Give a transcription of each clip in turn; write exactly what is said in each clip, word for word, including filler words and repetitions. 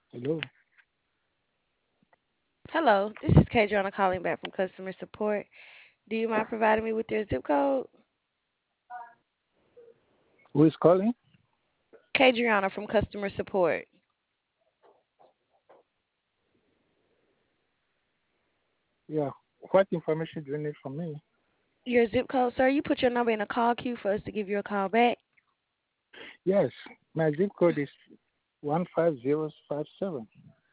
Hello. Hello, this is Kadriana calling back from customer support. Do you mind providing me with your zip code? Who is calling? Kadriana from customer support. Yeah. What information do you need from me? Your zip code, sir. You put your number in a call queue for us to give you a call back. Yes. My zip code is one five zero five seven.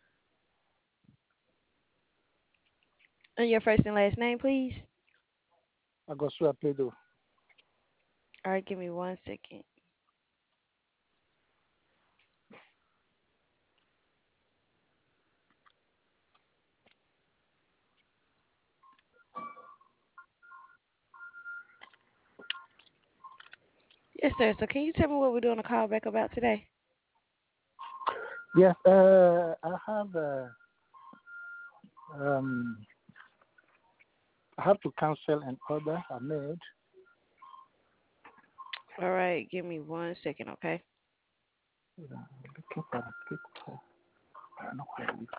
And your first and last name, please. Agosua Pedro. All right, give me one second. Yes, sir. So can you tell me what we're doing a call back about today? Yes. Uh, I have uh, um, I have to cancel an order I made. All right, give me one second, okay? Uh, Looking for a picture. I don't know where it is.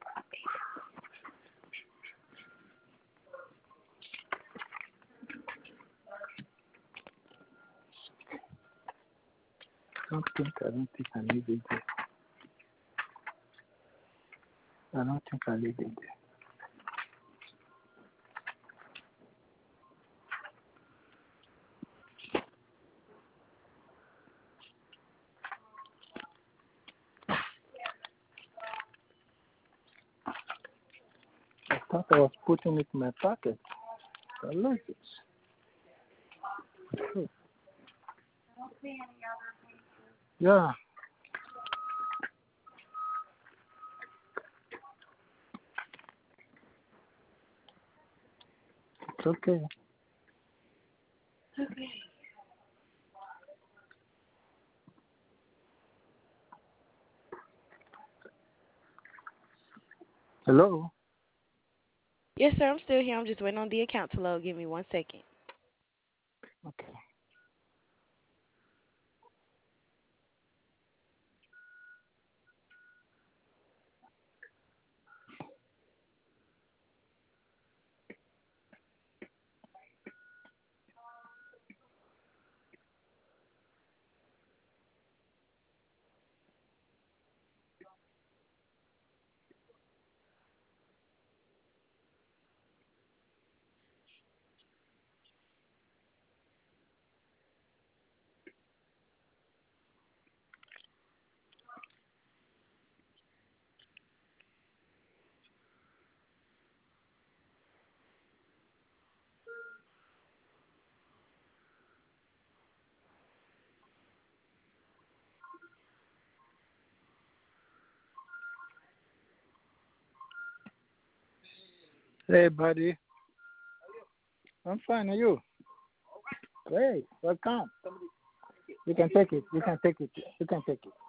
I don't think I don't think I need it there. I don't think I leave it there. I thought I was putting it in my pocket. I like it. Hmm. Yeah, it's okay. Hello. Yes, sir. I'm still here. I'm just waiting on the account to load. Give me one second. Okay. Hey, buddy. I'm fine. Are you? Great. Welcome. You can take it. You can take it. You can take it.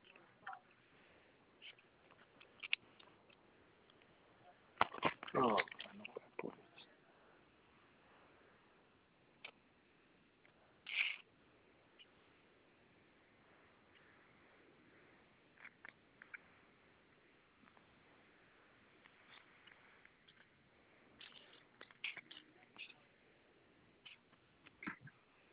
Oh.